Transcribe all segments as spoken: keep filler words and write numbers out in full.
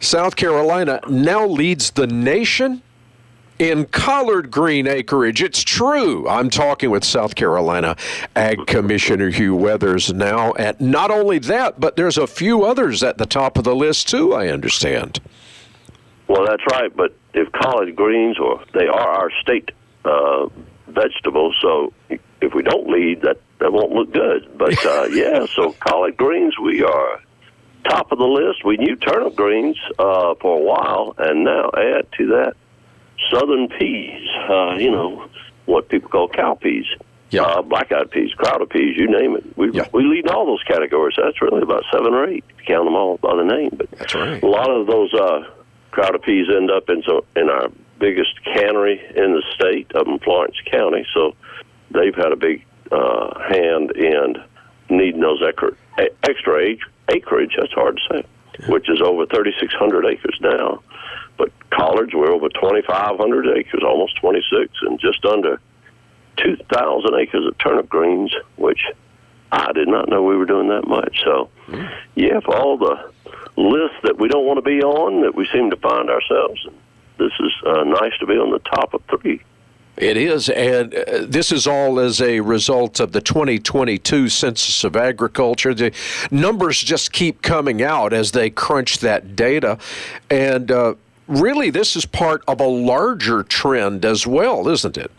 South Carolina now leads the nation in collard green acreage. It's true. I'm talking with South Carolina Ag Commissioner Hugh Weathers now. And not only that, but there's a few others at the top of the list, too, I understand. Well, that's right. But if collard greens, or they are our state uh, vegetables, so if we don't lead, that, that won't look good. But, uh, yeah, so collard greens, we are top of the list. We knew turnip greens uh, for a while, and now add to that southern peas, uh, you know, what people call cow peas, yeah. uh, black-eyed peas, crowder peas, you name it. We yeah. we lead in all those categories. That's really about seven or eight, if you count them all by the name. But that's right. A lot of those uh, crowder peas end up in, so, in our biggest cannery in the state, up in Florence County, so they've had a big uh, hand in needing those extra, extra acreage, that's hard to say, yeah. which is over thirty-six hundred acres now. But collards, we're over twenty-five hundred acres, almost twenty-six, and just under two thousand acres of turnip greens, which I did not know we were doing that much. So, mm. yeah, for all the lists that we don't want to be on, that we seem to find ourselves, this is uh, nice to be on the top of three. It is, and uh, this is all as a result of the twenty twenty-two Census of Agriculture. The numbers just keep coming out as they crunch that data, and uh, really this is part of a larger trend as well, isn't it?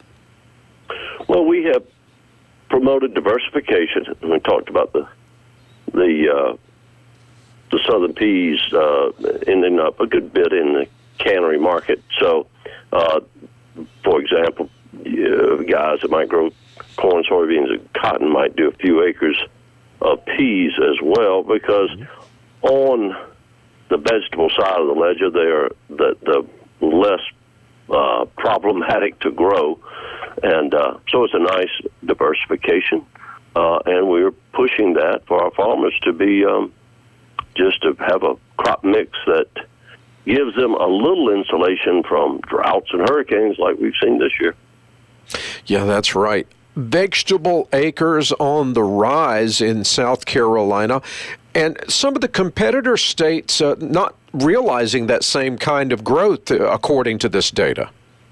Well, we have promoted diversification. We talked about the the uh, the southern peas uh, ending up a good bit in the cannery market. So, uh, for example, uh, guys that might grow corn, soybeans, and cotton might do a few acres of peas as well, because mm-hmm. on the vegetable side of the ledger, they are the, the less uh, problematic to grow. And uh, so it's a nice diversification, uh, and we're pushing that for our farmers to be um, just to have a crop mix that gives them a little insulation from droughts and hurricanes like we've seen this year. Yeah, that's right. Vegetable acres on the rise in South Carolina, and some of the competitor states uh, not realizing that same kind of growth, uh, according to this data.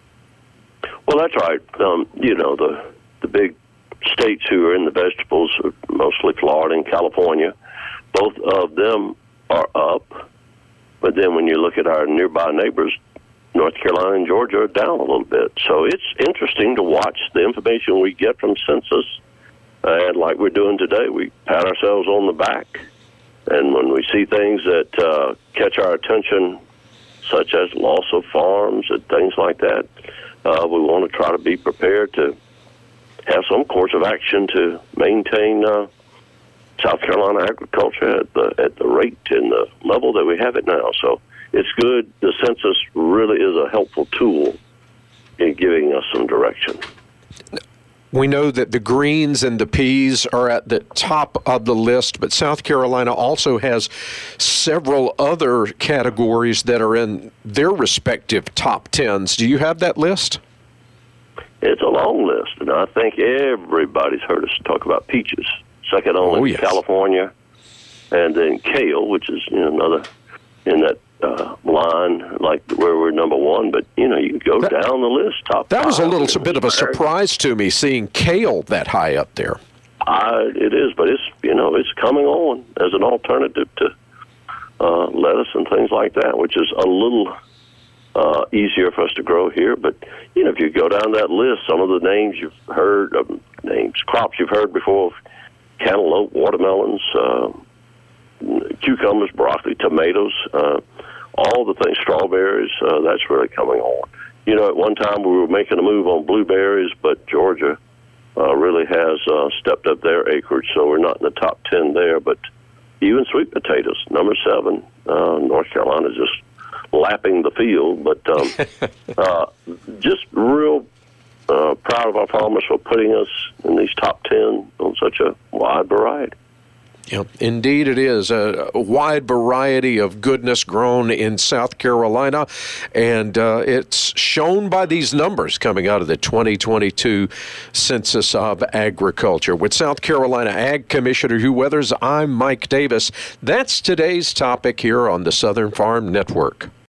Well, that's right. Um, you know, the the big states who are in the vegetables, mostly Florida and California, both of them are up. But then when you look at our nearby neighbors, North Carolina and Georgia are down a little bit. So it's interesting to watch the information we get from Census. And like we're doing today, we pat ourselves on the back. And when we see things that uh, catch our attention, such as loss of farms and things like that, uh, we want to try to be prepared to have some course of action to maintain uh, South Carolina agriculture at the at the rate and the level that we have it now. So it's good. The census really is a helpful tool in giving us some direction. We know that the greens and the peas are at the top of the list, but South Carolina also has several other categories that are in their respective top tens. Do you have that list? It's a long list, and I think everybody's heard us talk about peaches. Second only oh, to yes. California, and then kale, which is you know, another in that uh, line, like where we're number one. But you know, you can go that, down the list. Top. That was a little five, bit of a surprise to me, seeing kale that high up there. Uh, it is, but it's you know it's coming on as an alternative to uh, lettuce and things like that, which is a little uh, easier for us to grow here. But you know, if you go down that list, some of the names you've heard, um, names, crops you've heard before. Cantaloupe, watermelons, uh, cucumbers, broccoli, tomatoes, uh, all the things, strawberries, uh, that's really coming on. You know, at one time we were making a move on blueberries, but Georgia uh, really has uh, stepped up their acreage, so we're not in the top ten there. But even sweet potatoes, number seven, uh, North Carolina just lapping the field. But um, uh, just real Uh, proud of our farmers for putting us in these top ten on such a wide variety. Yep, indeed it is. A, a wide variety of goodness grown in South Carolina, and uh, it's shown by these numbers coming out of the twenty twenty-two Census of Agriculture. With South Carolina Ag Commissioner Hugh Weathers, I'm Mike Davis. That's today's topic here on the Southern Farm Network.